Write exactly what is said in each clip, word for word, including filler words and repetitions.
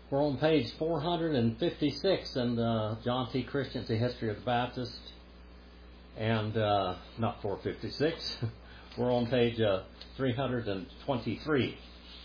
We're on page four hundred fifty-six in uh, John T. Christensen's History of the Baptist, and uh, not four fifty-six. We're on page uh, three hundred twenty-three.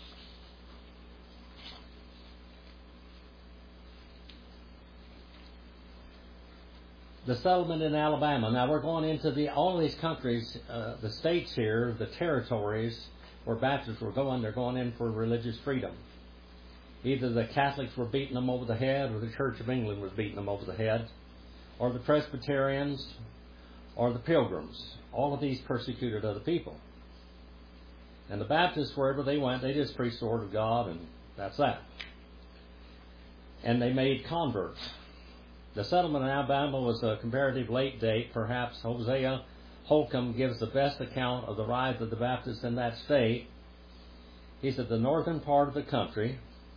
The settlement in Alabama. Now we're going into the all these countries, uh, the states here, the territories where Baptists were going. They're going in for religious freedom. Either the Catholics were beating them over the head, or the Church of England was beating them over the head, or the Presbyterians, or the Pilgrims. All of these persecuted other people. And the Baptists, wherever they went, they just preached the Word of God, and that's that. And they made converts. The settlement in Alabama was a comparative late date. Perhaps Hosea Holcomb gives the best account of the rise of the Baptists in that state. He said the northern part of the country,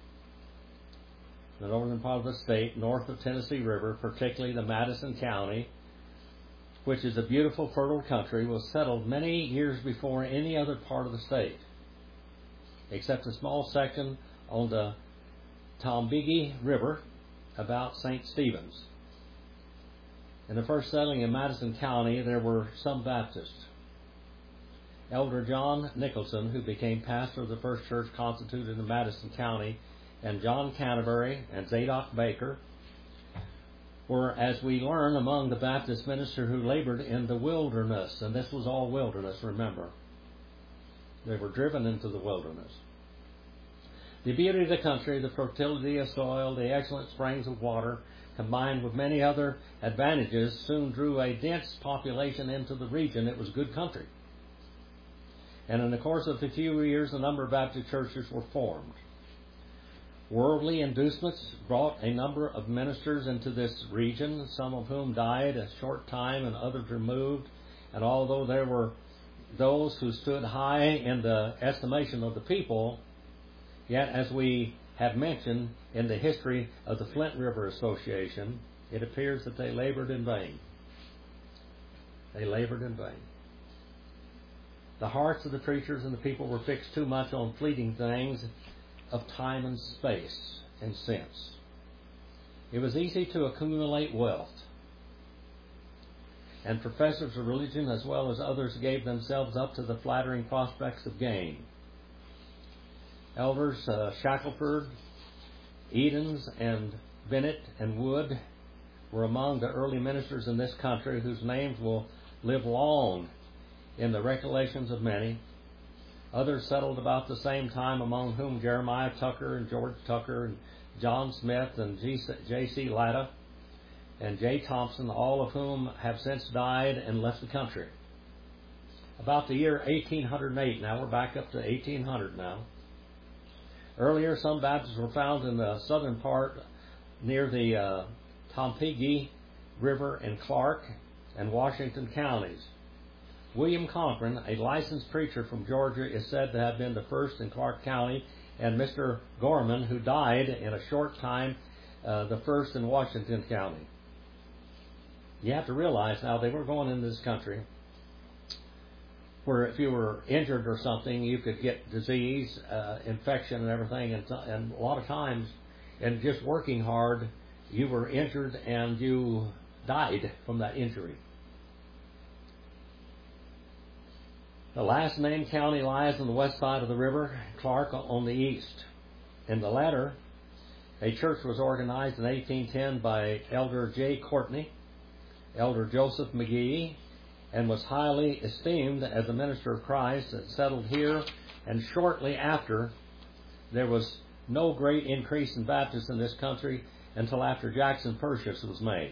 the northern part of the state, north of Tennessee River, particularly the Madison County, which is a beautiful, fertile country, was settled many years before any other part of the state, except a small section on the Tombigbee River about Saint Stephen's. In the first settling in Madison County, there were some Baptists. Elder John Nicholson, who became pastor of the first church constituted in Madison County, and John Canterbury and Zadok Baker were, as we learn, among the Baptist ministers who labored in the wilderness. And this was all wilderness, remember. They were driven into the wilderness. The beauty of the country, the fertility of soil, the excellent springs of water, combined with many other advantages, soon drew a dense population into the region. It was good country. And in the course of a few years, a number of Baptist churches were formed. Worldly inducements brought a number of ministers into this region, some of whom died a short time and others removed. And although there were those who stood high in the estimation of the people, yet, as we have mentioned in the history of the Flint River Association, it appears that they labored in vain. They labored in vain. The hearts of the preachers and the people were fixed too much on fleeting things of time and space and sense. It was easy to accumulate wealth. And professors of religion, as well as others, gave themselves up to the flattering prospects of gain. Elders uh, Shackelford, Edens, and Bennett and Wood were among the early ministers in this country whose names will live long in the recollections of many. Others settled about the same time, among whom Jeremiah Tucker and George Tucker and John Smith and J C Latta and J. Thompson, all of whom have since died and left the country. About the year eighteen oh eight, now we're back up to eighteen hundred now. Earlier, some Baptists were found in the southern part near the uh, Tombigbee River in Clark and Washington counties. William Cochran, a licensed preacher from Georgia, is said to have been the first in Clark County, and Mister Gorman, who died in a short time, uh, the first in Washington County. You have to realize now they were going into this country where if you were injured or something, you could get disease, uh, infection and everything, and, and a lot of times, in just working hard, you were injured and you died from that injury. The last named county lies on the west side of the river, Clark on the east. In the latter, a church was organized in eighteen ten by Elder J. Courtney, Elder Joseph McGee, and was highly esteemed as a minister of Christ, and settled here. And shortly after, there was no great increase in Baptists in this country until after Jackson Purchase was made.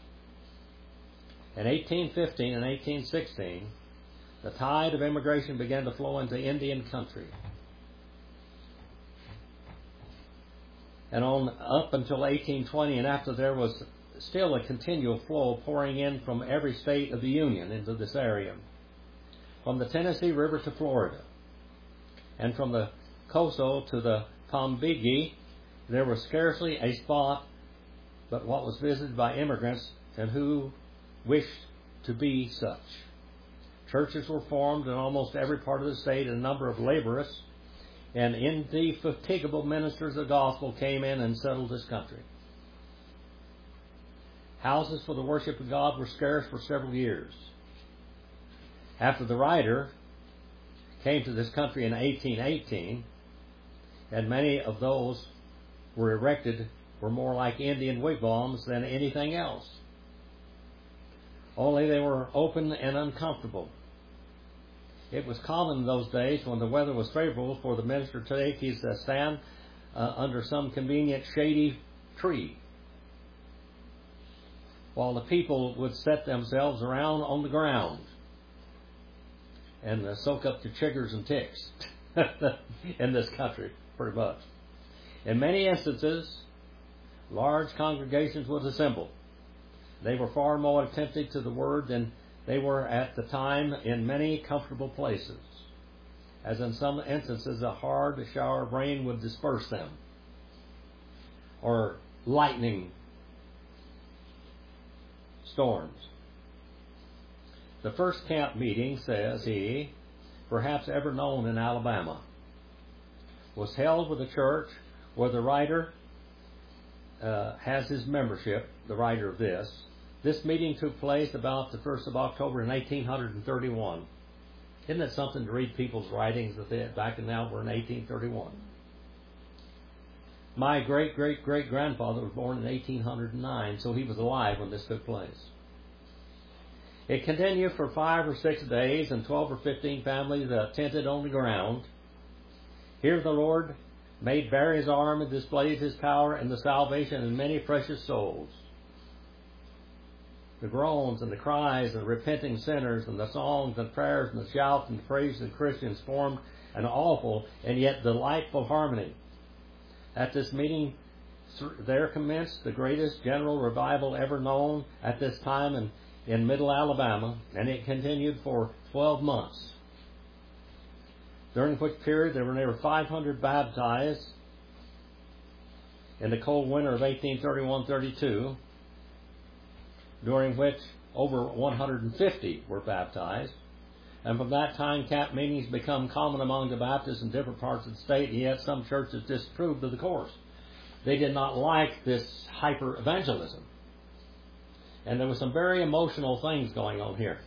In eighteen fifteen and eighteen sixteen, the tide of immigration began to flow into Indian country. And on up until eighteen twenty and after, there was still a continual flow pouring in from every state of the Union into this area. From the Tennessee River to Florida, and from the Coso to the Tombigbee, there was scarcely a spot but what was visited by immigrants and who wished to be such. Churches were formed in almost every part of the state, and a number of laborious and indefatigable ministers of the gospel came in and settled this country. Houses for the worship of God were scarce for several years. After the writer came to this country in eighteen eighteen, and many of those were erected were more like Indian wigwams than anything else. Only they were open and uncomfortable. It was common in those days, when the weather was favorable, for the minister to take his uh, stand uh, under some convenient shady tree, while the people would set themselves around on the ground and uh, soak up the chiggers and ticks in this country, pretty much. In many instances, large congregations would assemble. They were far more attentive to the Word than they were at the time in many comfortable places, as in some instances a hard shower of rain would disperse them, or lightning storms. The first camp meeting, says he, perhaps ever known in Alabama, was held with a church where the writer uh, has his membership, the writer of this. This meeting took place about the first of October in eighteen thirty-one. Isn't it something to read people's writings that they, back in now we're in eighteen thirty-one? My great-great-great-grandfather was born in eighteen oh nine, so he was alive when this took place. It continued for five or six days, and twelve or fifteen families uh, tented on the ground. Here the Lord made bare His arm and displayed His power and the salvation of many precious souls. The groans and the cries of the repenting sinners, and the songs and prayers and the shouts and the praise of the Christians formed an awful and yet delightful harmony. At this meeting there commenced the greatest general revival ever known at this time in, in Middle Alabama, and it continued for twelve months, during which period there were nearly five hundred baptized in the cold winter of eighteen thirty-one thirty-two, during which over one hundred fifty were baptized. And from that time, camp meetings become common among the Baptists in different parts of the state, and yet some churches disapproved of the course. They did not like this hyper-evangelism. And there were some very emotional things going on here.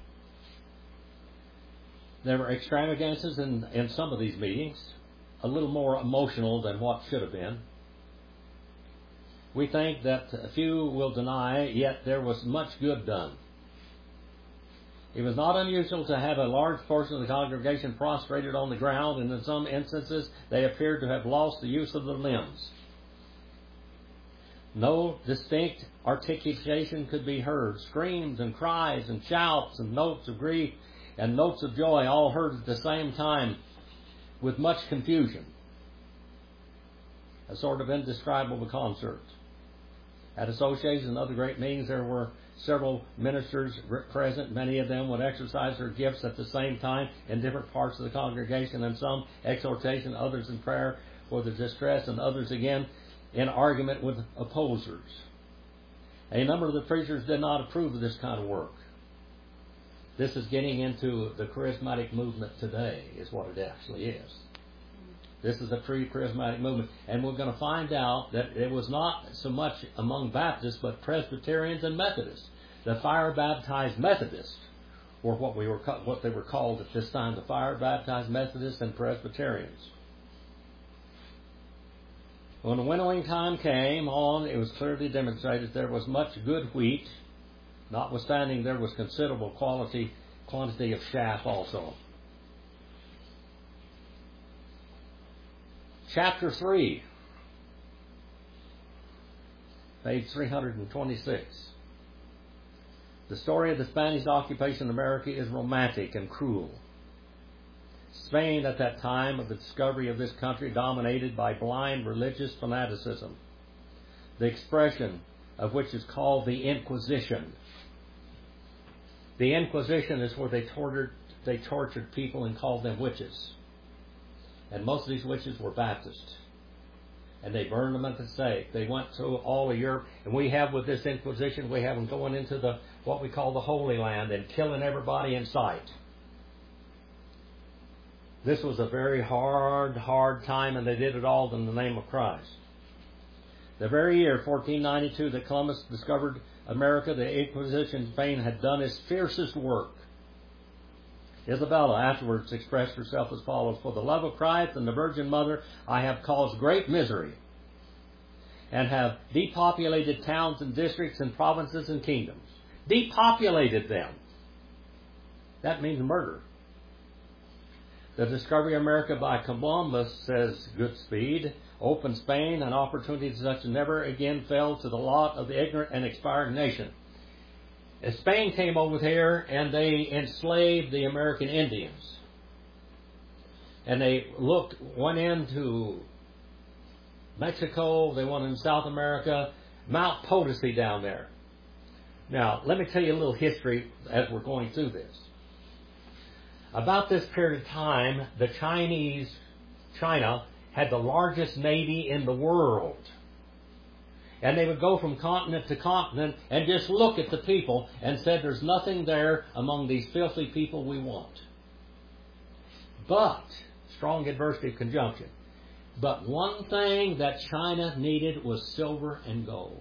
There were extravagances in, in some of these meetings, a little more emotional than what should have been. We think that few will deny, yet there was much good done. It was not unusual to have a large portion of the congregation prostrated on the ground, and in some instances they appeared to have lost the use of their limbs. No distinct articulation could be heard. Screams and cries and shouts and notes of grief and notes of joy all heard at the same time, with much confusion. A sort of indescribable concert. At associations and other great meetings there were several ministers present. Many of them would exercise their gifts at the same time in different parts of the congregation, and some exhortation, others in prayer for the distress, and others again in argument with opposers. A number of the preachers did not approve of this kind of work. This is getting into the charismatic movement today, is what it actually is. This is a pre-charismatic movement. And we're going to find out that it was not so much among Baptists, but Presbyterians and Methodists. The fire-baptized Methodists were what we were what they were called at this time, the fire-baptized Methodists and Presbyterians. When the winnowing time came on, it was clearly demonstrated there was much good wheat, notwithstanding there was considerable quality quantity of chaff also. Chapter three, page three hundred twenty-six. The story of the Spanish occupation of America is romantic and cruel. Spain at that time of the discovery of this country dominated by blind religious fanaticism, the expression of which is called the Inquisition. The Inquisition is where they tortured, they tortured people and called them witches. And most of these witches were Baptists. And they burned them at the stake. They went through all of Europe. And we have with this Inquisition, we have them going into the what we call the Holy Land and killing everybody in sight. This was a very hard, hard time, and they did it all in the name of Christ. The very year, fourteen ninety-two, that Columbus discovered America, the Inquisition in Spain had done its fiercest work. Isabella afterwards expressed herself as follows: "For the love of Christ and the Virgin Mother, I have caused great misery, and have depopulated towns and districts and provinces and kingdoms." Depopulated them. That means murder. The discovery of America by Columbus, says Goodspeed, opened Spain an opportunity such as never again fell to the lot of the ignorant and expiring nation. As Spain came over here and they enslaved the American Indians, and they looked, went into Mexico, they went in South America, Mount Potosi down there. Now, let me tell you a little history as we're going through this. About this period of time, the Chinese, China, had the largest navy in the world. And they would go from continent to continent and just look at the people and said, there's nothing there among these filthy people we want. But, strong adversative conjunction, but one thing that China needed was silver and gold.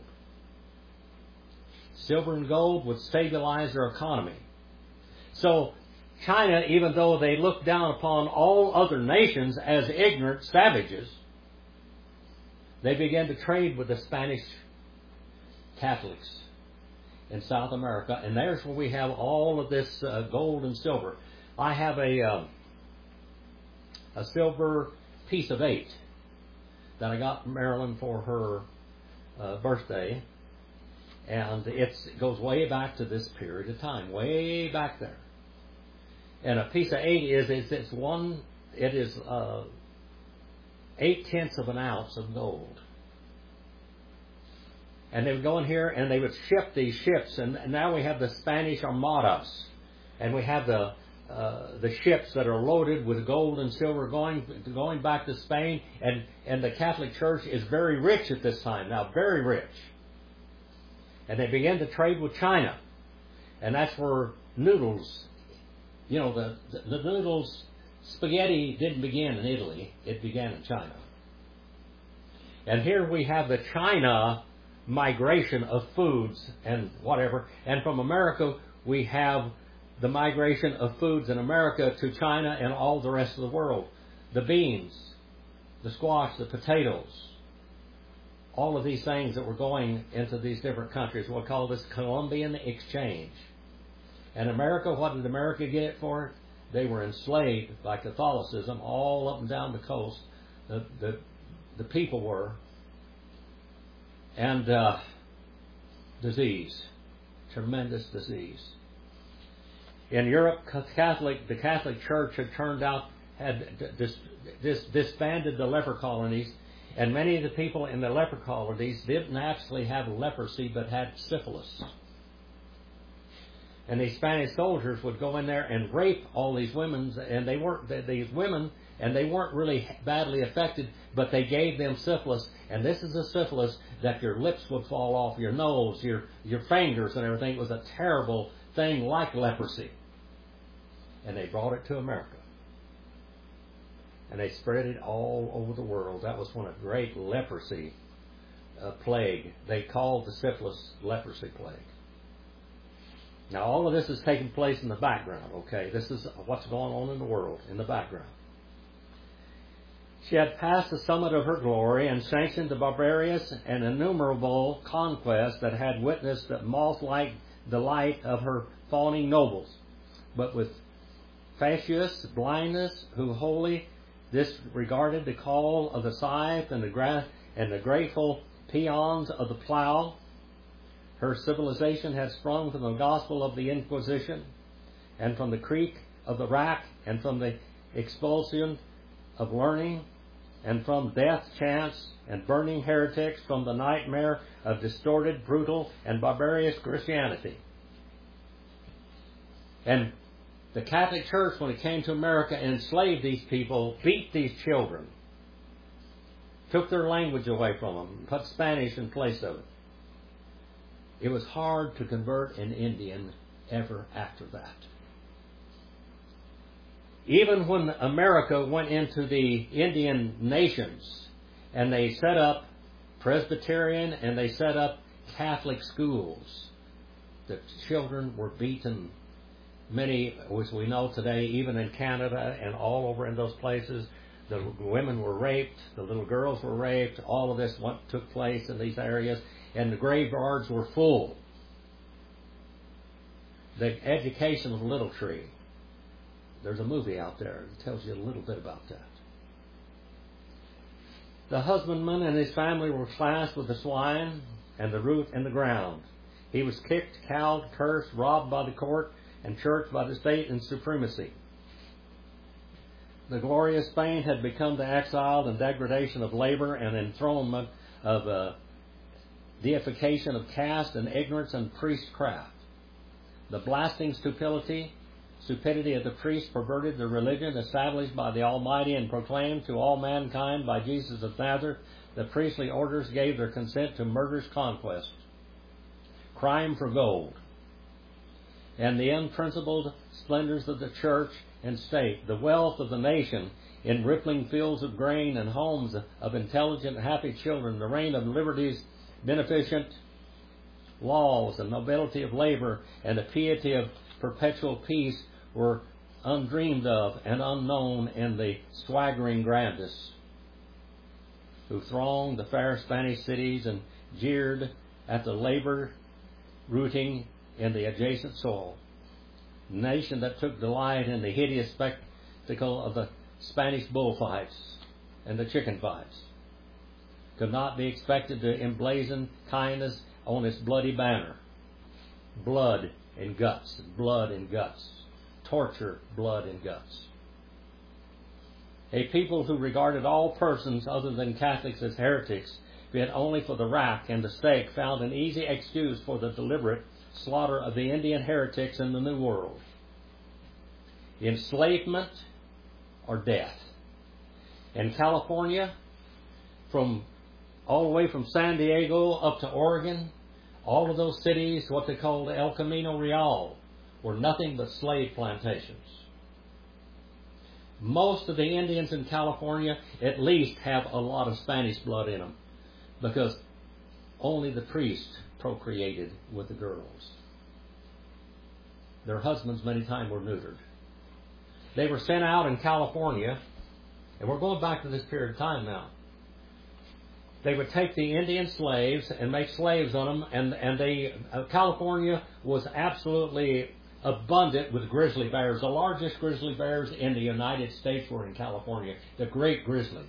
Silver and gold would stabilize their economy. So, China, even though they looked down upon all other nations as ignorant savages, they began to trade with the Spanish Catholics in South America, and there's where we have all of this uh, gold and silver. I have a uh, a silver piece of eight that I got from Marilyn for her uh, birthday, and it's, it goes way back to this period of time, way back there. And a piece of eight is, is it's one, it is uh, eight tenths of an ounce of gold. And they would go in here and they would ship these ships, and now we have the Spanish Armadas, and we have the uh, the ships that are loaded with gold and silver going going back to Spain, and and the Catholic Church is very rich at this time now, very rich. And they began to trade with China, and that's where noodles. You know, the, the, the noodles, spaghetti didn't begin in Italy. It began in China. And here we have the China migration of foods and whatever. And from America, we have the migration of foods in America to China and all the rest of the world. The beans, the squash, the potatoes, all of these things that were going into these different countries. We'll call this Columbian exchange. And America, what did America get it for? They were enslaved by Catholicism all up and down the coast. The the, the people were. And uh, disease. Tremendous disease. In Europe, Catholic, the Catholic Church had turned out, had dis, dis, disbanded the leper colonies, and many of the people in the leper colonies didn't actually have leprosy, but had syphilis. And these Spanish soldiers would go in there and rape all these women, and they weren't these women, and they weren't really badly affected, but they gave them syphilis. And this is a syphilis that your lips would fall off, your nose, your your fingers, and everything. It was a terrible thing like leprosy. And they brought it to America, and they spread it all over the world. That was when a great leprosy uh, plague. They called the syphilis leprosy plague. Now, all of this is taking place in the background, okay? This is what's going on in the world, in the background. She had passed the summit of her glory and sanctioned the barbarous and innumerable conquests that had witnessed the moth-like delight of her fawning nobles. But with fatuous blindness, who wholly disregarded the call of the scythe and the, gra- and the grateful peons of the plow, her civilization had sprung from the gospel of the Inquisition, and from the creak of the rack, and from the expulsion of learning, and from death, chance, and burning heretics, from the nightmare of distorted, brutal, and barbarous Christianity. And the Catholic Church, when it came to America, enslaved these people, beat these children, took their language away from them, put Spanish in place of it. It was hard to convert an Indian ever after that. Even when America went into the Indian nations and they set up Presbyterian and they set up Catholic schools, the children were beaten. Many, as we know today, even in Canada and all over in those places, the women were raped, the little girls were raped, all of this what took place in these areas, and the graveyards were full. The education of Little Tree. There's a movie out there that tells you a little bit about that. The husbandman and his family were classed with the swine and the root and the ground. He was kicked, cowed, cursed, robbed by the court, and church by the state in supremacy. The glorious Spain had become the exile and degradation of labor and enthronement of uh, deification of caste and ignorance and priestcraft. The blasting stupidity, stupidity of the priests perverted the religion established by the Almighty and proclaimed to all mankind by Jesus of Nazareth. The priestly orders gave their consent to murderous conquest, crime for gold, and the unprincipled splendors of the church and state, the wealth of the nation in rippling fields of grain and homes of intelligent and happy children, the reign of liberty's beneficent laws and nobility of labor and the piety of perpetual peace were undreamed of and unknown in the swaggering grandest who thronged the fair Spanish cities and jeered at the labor rooting in the adjacent soil. The nation that took delight in the hideous spectacle of the Spanish bullfights and the chicken fights could not be expected to emblazon kindness on its bloody banner. Blood and guts, blood and guts. Torture, blood and guts. A people who regarded all persons other than Catholics as heretics, fit only for the rack and the stake, found an easy excuse for the deliberate slaughter of the Indian heretics in the New World. Enslavement or death. In California, from all the way from San Diego up to Oregon, all of those cities, what they called El Camino Real, were nothing but slave plantations. Most of the Indians in California at least have a lot of Spanish blood in them, because only the priests procreated with the girls. Their husbands many times were neutered. They were sent out in California, and we're going back to this period of time now. They would take the Indian slaves and make slaves on them, and, and they, uh, California was absolutely abundant with grizzly bears. The largest grizzly bears in the United States were in California, the great grizzly.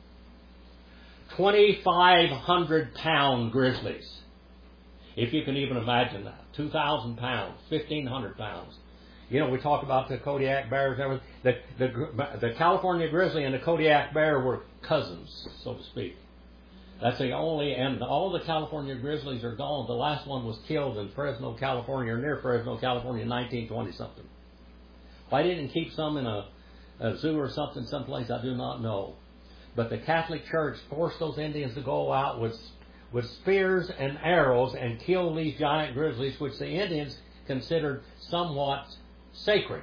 twenty-five hundred pound grizzlies. If you can even imagine that. two thousand pounds, fifteen hundred pounds. You know, we talk about the Kodiak bears and everything. The, the, the California grizzly and the Kodiak bear were cousins, so to speak. That's the only, and all the California grizzlies are gone. The last one was killed in Fresno, California, or near Fresno, California, in nineteen twenty something. Why didn't keep some in a, a zoo or something someplace, I do not know. But the Catholic Church forced those Indians to go out with, with spears and arrows and kill these giant grizzlies, which the Indians considered somewhat sacred.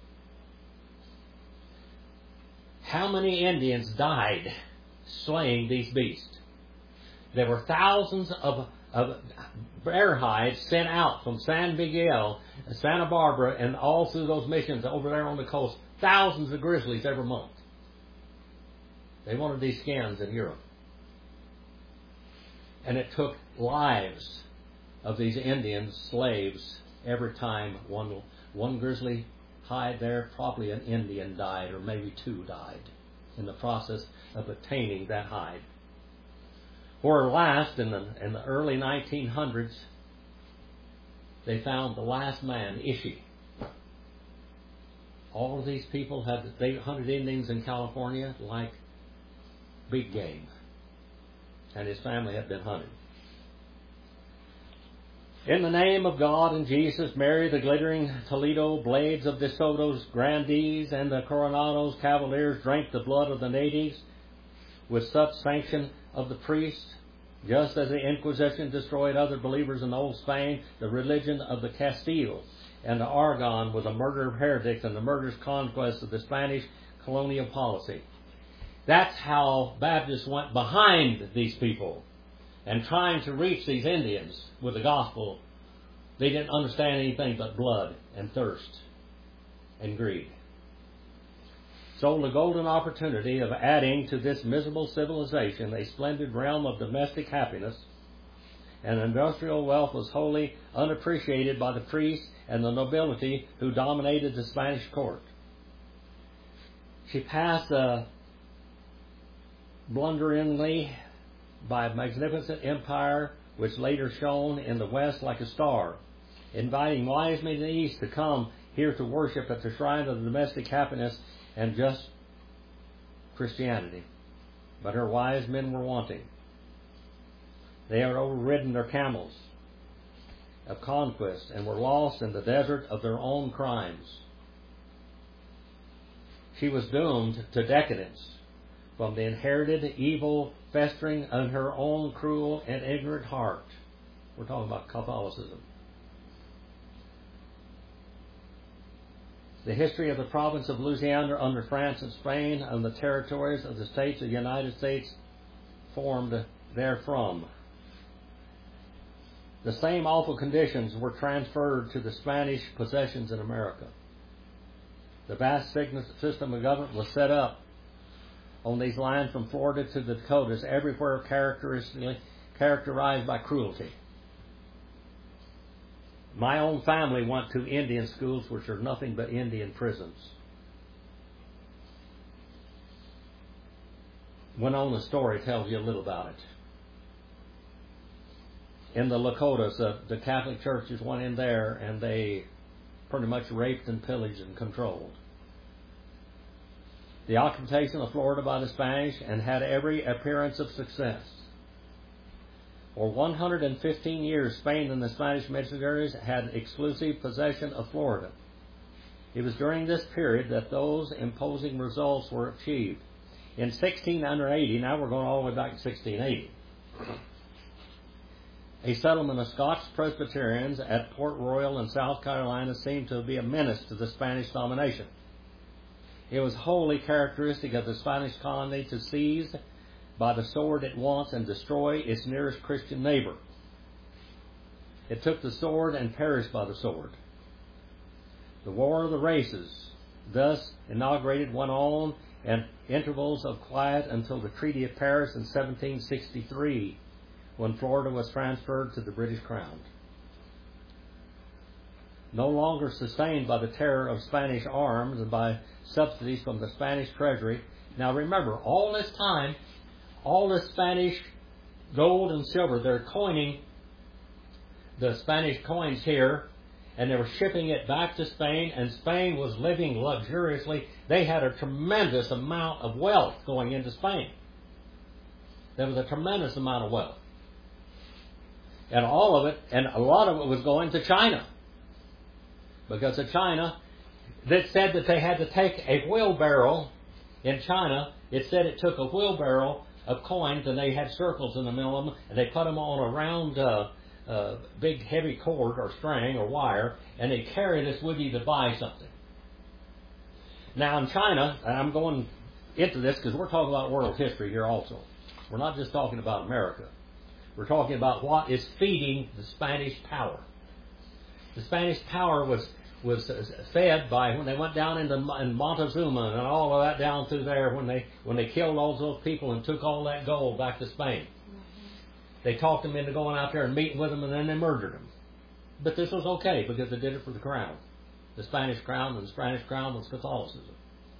How many Indians died slaying these beasts? There were thousands of, of bear hides sent out from San Miguel, Santa Barbara, and all through those missions over there on the coast. Thousands of grizzlies every month. They wanted these skins in Europe. And it took lives of these Indian slaves every time one, one grizzly hide there, probably an Indian died, or maybe two died in the process of obtaining that hide. Or last, in the, in the early nineteen hundreds, they found the last man, Ishi. All of these people had, they hunted Indians in California like big game. And his family had been hunted. In the name of God and Jesus, Mary, the glittering Toledo blades of De Soto's grandees and the Coronado's cavaliers drank the blood of the natives with such sanction of the priests, just as the Inquisition destroyed other believers in Old Spain. The religion of the Castiles and to Aragon with the murder of heretics and the murderous conquest of the Spanish colonial policy. That's how Baptists went behind these people and trying to reach these Indians with the gospel. They didn't understand anything but blood and thirst and greed. So the golden opportunity of adding to this miserable civilization a splendid realm of domestic happiness and industrial wealth was wholly unappreciated by the priests and the nobility who dominated the Spanish court. She passed uh, blunderingly by a magnificent empire which later shone in the west like a star, inviting wise men in the east to come here to worship at the shrine of the domestic happiness and just Christianity. But her wise men were wanting. They had overridden their camels of conquest and were lost in the desert of their own crimes. She was doomed to decadence from the inherited evil festering in her own cruel and ignorant heart. We're talking about Catholicism. The history of the province of Louisiana under France and Spain and the territories of the states of the United States formed therefrom. The same awful conditions were transferred to the Spanish possessions in America. The vast system of government was set up on these lines from Florida to the Dakotas, everywhere characteristically characterized by cruelty. My own family went to Indian schools, which are nothing but Indian prisons. Winona's story tells you a little about it. In the Lakotas, uh, the Catholic churches went in there and they pretty much raped and pillaged and controlled. The occupation of Florida by the Spanish and had every appearance of success. For one hundred fifteen years, Spain and the Spanish missionaries had exclusive possession of Florida. It was during this period that those imposing results were achieved. In sixteen eighty, now we're going all the way back to sixteen eighty, a settlement of Scotch Presbyterians at Port Royal in South Carolina seemed to be a menace to the Spanish domination. It was wholly characteristic of the Spanish colony to seize by the sword at once and destroy its nearest Christian neighbor. It took the sword and perished by the sword. The War of the Races, thus inaugurated, went on in intervals of quiet until the Treaty of Paris in seventeen sixty-three, when Florida was transferred to the British Crown. No longer sustained by the terror of Spanish arms and by subsidies from the Spanish treasury. Now remember, all this time, all the Spanish gold and silver, they're coining the Spanish coins here, and they were shipping it back to Spain, and Spain was living luxuriously. They had a tremendous amount of wealth going into Spain. There was a tremendous amount of wealth. And all of it, and a lot of it was going to China. Because of China, that said that they had to take a wheelbarrow in China. It said it took a wheelbarrow of coins, and they had circles in the middle of them, and they put them on a round, uh, uh, big, heavy cord or string or wire, and they carry this with you to buy something. Now in China, and I'm going into this because we're talking about world history here also. We're not just talking about America. We're talking about what is feeding the Spanish power. The Spanish power was was fed by when they went down into in Montezuma and all of that down through there when they when they killed all those people and took all that gold back to Spain. They talked them into going out there and meeting with them, and then they murdered them. But this was okay because they did it for the crown. The Spanish crown, and the Spanish crown was Catholicism.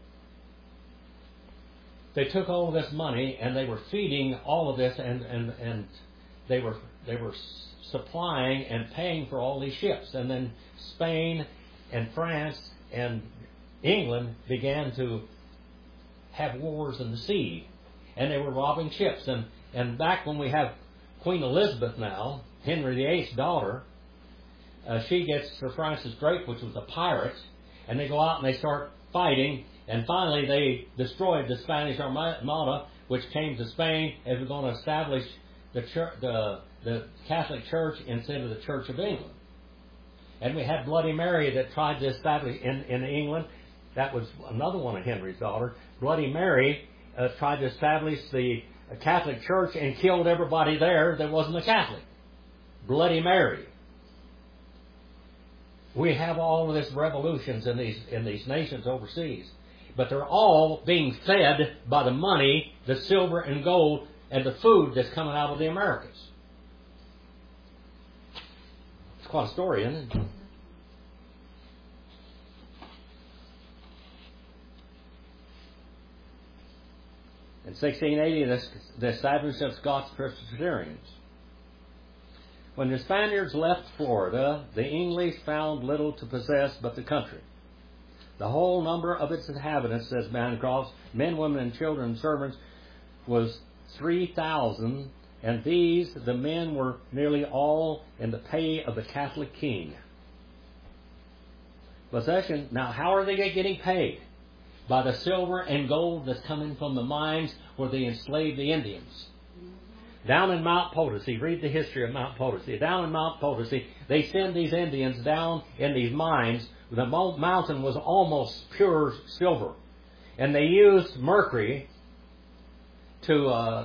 They took all of this money and they were feeding all of this, and, and, and they were they were supplying and paying for all these ships. And then Spain and France and England began to have wars in the sea, and they were robbing ships. And, and back when we have Queen Elizabeth now, Henry the eighth's daughter, uh, she gets Sir Francis Drake, which was a pirate, and they go out and they start fighting, and finally they destroyed the Spanish Armada, which came to Spain as we're going to establish the, church, the, the Catholic Church instead of the Church of England. And we had Bloody Mary that tried to establish in, in England. That was another one of Henry's daughters. Bloody Mary uh, tried to establish the Catholic Church and killed everybody there that wasn't a Catholic. Bloody Mary. We have all of these revolutions in these in these nations overseas. But they're all being fed by the money, the silver and gold, and the food that's coming out of the Americas. It's quite a story, isn't it? In sixteen eighty, the establishment of Scots Presbyterians. When the Spaniards left Florida, the English found little to possess but the country. The whole number of its inhabitants, says Bancroft, men, women, and children and servants, was three thousand, and these, the men, were nearly all in the pay of the Catholic king. Possession. Now, how are they getting paid? By the silver and gold that's coming from the mines where they enslaved the Indians. Down in Mount Potosi, read the history of Mount Potosi. Down in Mount Potosi, they send these Indians down in these mines. The mountain was almost pure silver. And they used mercury to, uh,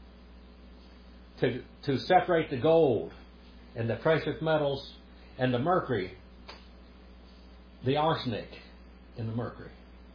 to, to separate the gold and the precious metals and the mercury, the arsenic in the mercury.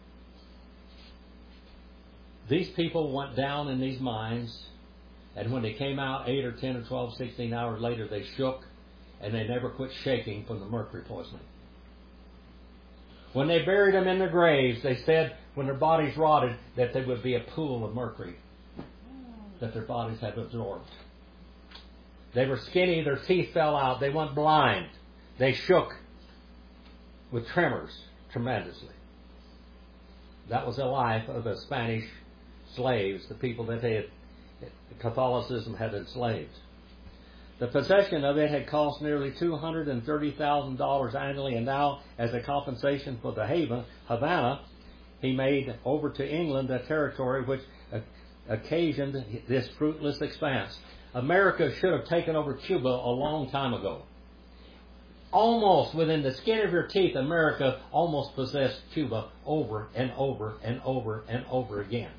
These people went down in these mines, and when they came out eight or ten or twelve, sixteen hours later, they shook, and they never quit shaking from the mercury poisoning. When they buried them in their graves, they said when their bodies rotted that there would be a pool of mercury that their bodies had absorbed. They were skinny, their teeth fell out, they went blind, they shook with tremors tremendously. That was the life of the Spanish slaves, the people that they had, Catholicism had enslaved. The possession of it had cost nearly two hundred thirty thousand dollars annually, and now, as a compensation for the haven, Havana, he made over to England a territory which occasioned this fruitless expanse. America should have taken over Cuba a long time ago. Almost within the skin of your teeth, America almost possessed Cuba over and over and over and over again.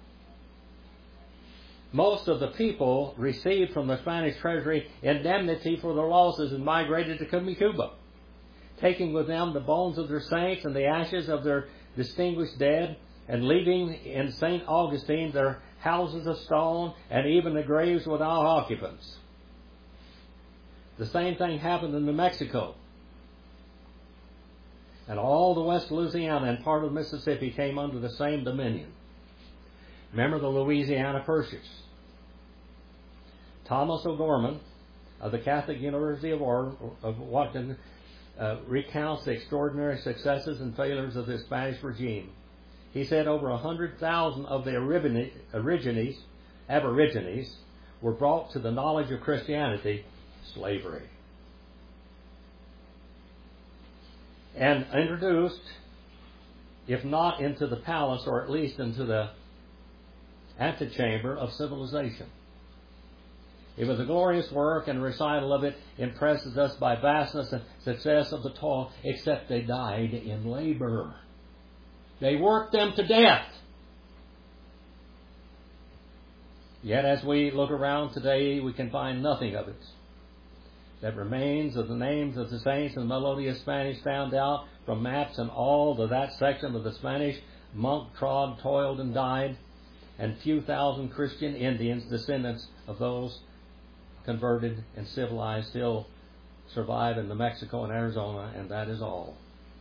Most of the people received from the Spanish treasury indemnity for their losses and migrated to Cuba, taking with them the bones of their saints and the ashes of their distinguished dead, and leaving in Saint Augustine their houses of stone and even the graves without occupants. The same thing happened in New Mexico. And all the West Louisiana and part of Mississippi came under the same dominion. Remember the Louisiana Purchase. Thomas O'Gorman of the Catholic University of, or- of Washington uh, recounts the extraordinary successes and failures of the Spanish regime. He said over one hundred thousand of the origines, aborigines were brought to the knowledge of Christianity, slavery, and introduced, if not into the palace, or at least into the antechamber of civilization. It was a glorious work, and a recital of it impresses us by vastness and success of the toil, except they died in labor. They worked them to death. Yet as we look around today, we can find nothing of it that remains of the names of the saints and melodious Spanish found out from maps and all to that section of the Spanish monk trod, toiled, and died, and few thousand Christian Indians, descendants of those converted and civilized, still survive in New Mexico and Arizona, and that is all.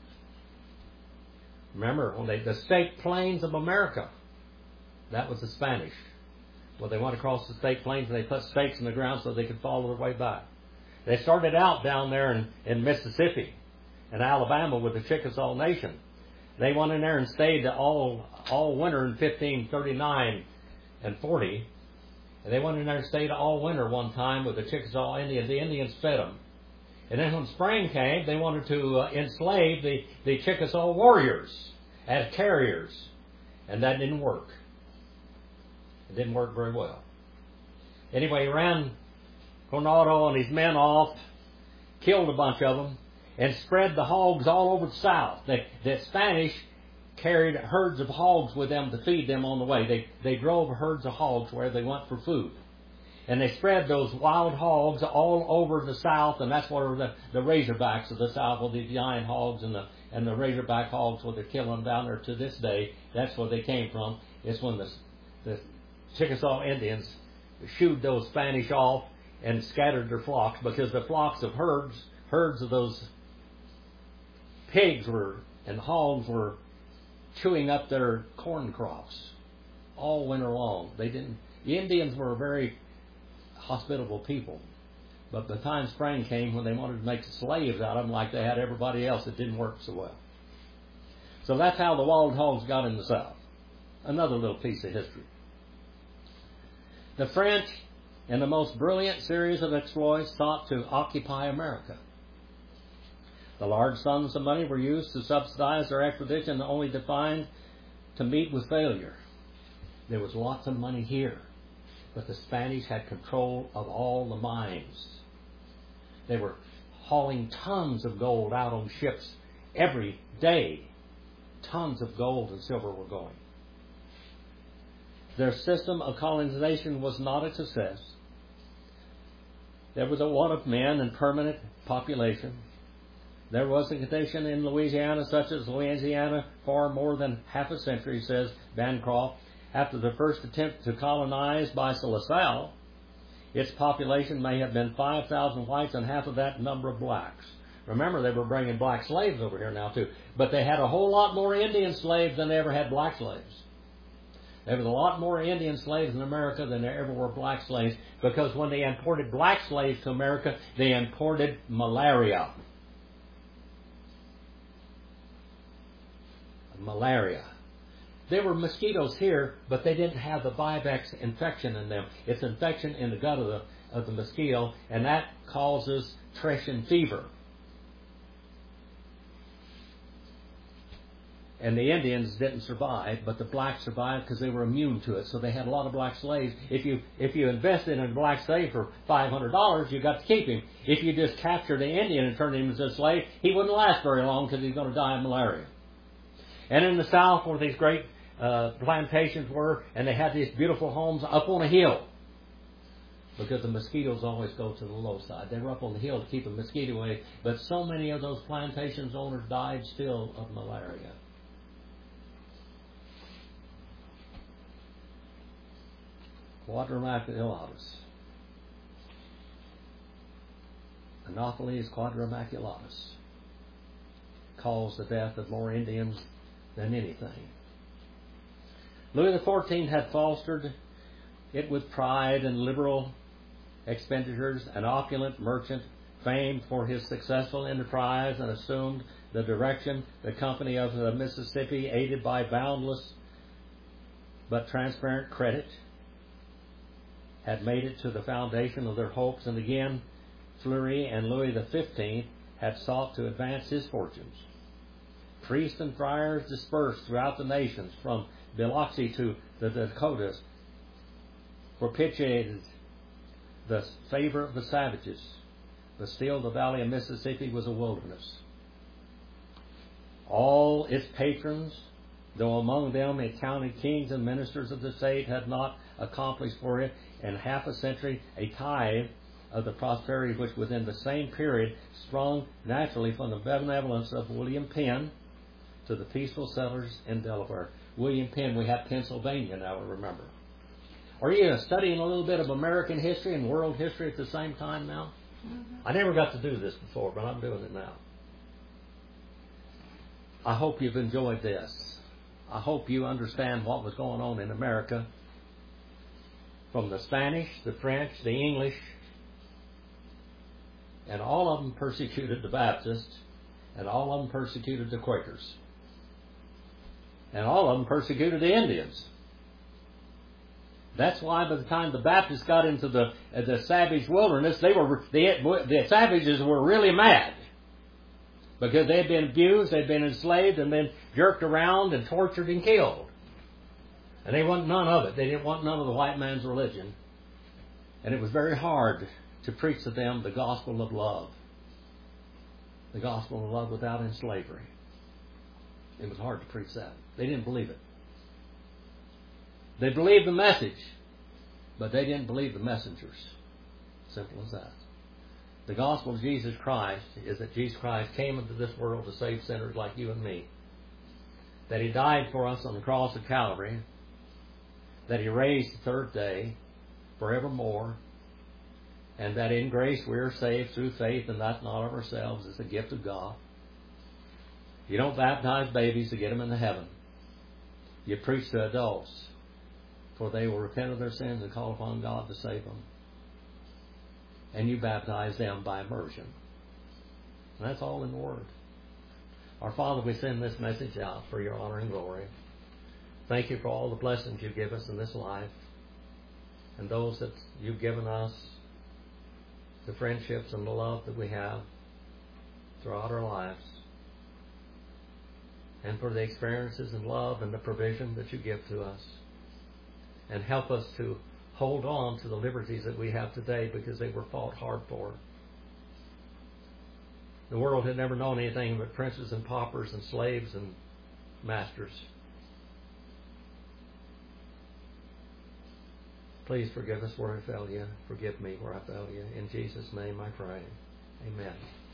Remember, when they, the State Plains of America, that was the Spanish. Well, they went across the State Plains and they put stakes in the ground so they could follow their way back. They started out down there in, in Mississippi and Alabama with the Chickasaw Nation. They went in there and stayed all all winter in fifteen thirty-nine and forty. And they went in there and stayed all winter one time with the Chickasaw Indians. The Indians fed them. And then when spring came, they wanted to uh, enslave the, the Chickasaw warriors as carriers. And that didn't work. It didn't work very well. Anyway, he ran Coronado and his men off, killed a bunch of them, and spread the hogs all over the South. The, the Spanish carried herds of hogs with them to feed them on the way. They, they drove herds of hogs where they went for food. And they spread those wild hogs all over the South, and that's where the, the Razorbacks of the South, well, the giant hogs and the and the Razorback hogs, where they're killing them down there to this day. That's where they came from. It's when the, the Chickasaw Indians shooed those Spanish off and scattered their flocks, because the flocks of herds, herds of those pigs were and hogs were chewing up their corn crops all winter long. They didn't. The Indians were a very hospitable people, but by the time spring came, when they wanted to make slaves out of them like they had everybody else, it didn't work so well. So that's how the wild hogs got in the South. Another little piece of history. The French, in the most brilliant series of exploits, sought to occupy America. The large sums of money were used to subsidize their expedition, only defined to meet with failure. There was lots of money here, but the Spanish had control of all the mines. They were hauling tons of gold out on ships every day. Tons of gold and silver were going. Their system of colonization was not a success. There was a want of men and permanent population. There was a condition in Louisiana, such as Louisiana, for more than half a century, says Bancroft. After the first attempt to colonize by La Salle, its population may have been five thousand whites and half of that number of blacks. Remember, they were bringing black slaves over here now, too. But they had a whole lot more Indian slaves than they ever had black slaves. There was a lot more Indian slaves in America than there ever were black slaves, because when they imported black slaves to America, they imported malaria. Malaria. There were mosquitoes here, but they didn't have the Vivax infection in them. It's infection in the gut of the, of the mosquito, and that causes Trescian fever. And the Indians didn't survive, but the blacks survived because they were immune to it. So they had a lot of black slaves. If you if you invested in a black slave for five hundred dollars, you got to keep him. If you just captured the Indian and turned him into a slave, he wouldn't last very long because he's going to die of malaria. And in the South, where these great uh, plantations were, and they had these beautiful homes up on a hill, because the mosquitoes always go to the low side. They were up on the hill to keep the mosquito away, but so many of those plantations owners died still of malaria. Quadrimaculatus. Anopheles quadrimaculatus caused the death of more Indians than anything. Louis the fourteenth had fostered it with pride and liberal expenditures, an opulent merchant, famed for his successful enterprise, and assumed the direction the Company of the Mississippi, aided by boundless but transparent credit, had made it to the foundation of their hopes. And again, Fleury and Louis the fifteenth had sought to advance his fortunes. Priests and friars dispersed throughout the nations, from Biloxi to the Dakotas, propitiated the favor of the savages, but still the valley of Mississippi was a wilderness. All its patrons, though among them it counted kings and ministers of the state, had not accomplished for it in half a century a tithe of the prosperity which within the same period sprung naturally from the benevolence of William Penn to the peaceful settlers in Delaware. William Penn, we have Pennsylvania now, remember. Are you studying a little bit of American history and world history at the same time now? Mm-hmm. I never got to do this before, but I'm doing it now. I hope you've enjoyed this. I hope you understand what was going on in America, from the Spanish, the French, the English, and all of them persecuted the Baptists, and all of them persecuted the Quakers, and all of them persecuted the Indians. That's why by the time the Baptists got into the uh, the savage wilderness, they were the, the savages were really mad, because they had been abused, they'd been enslaved, and been jerked around and tortured and killed. And they want none of it. They didn't want none of the white man's religion. And it was very hard to preach to them the gospel of love. The gospel of love without in slavery. It was hard to preach that. They didn't believe it. They believed the message, but they didn't believe the messengers. Simple as that. The gospel of Jesus Christ is that Jesus Christ came into this world to save sinners like you and me. That He died for us on the cross of Calvary. That He raised the third day forevermore. And that in grace we are saved through faith, and that's not of ourselves. It's a gift of God. You don't baptize babies to get them into heaven. You preach to adults, for they will repent of their sins and call upon God to save them. And you baptize them by immersion. And that's all in the Word. Our Father, we send this message out for your honor and glory. Thank you for all the blessings you give us in this life, and those that you've given us, the friendships and the love that we have throughout our lives, and for the experiences and love and the provision that you give to us. And help us to hold on to the liberties that we have today, because they were fought hard for. The world had never known anything but princes and paupers and slaves and masters. Please forgive us where I failed you. Forgive me where I failed you. In Jesus' name I pray. Amen.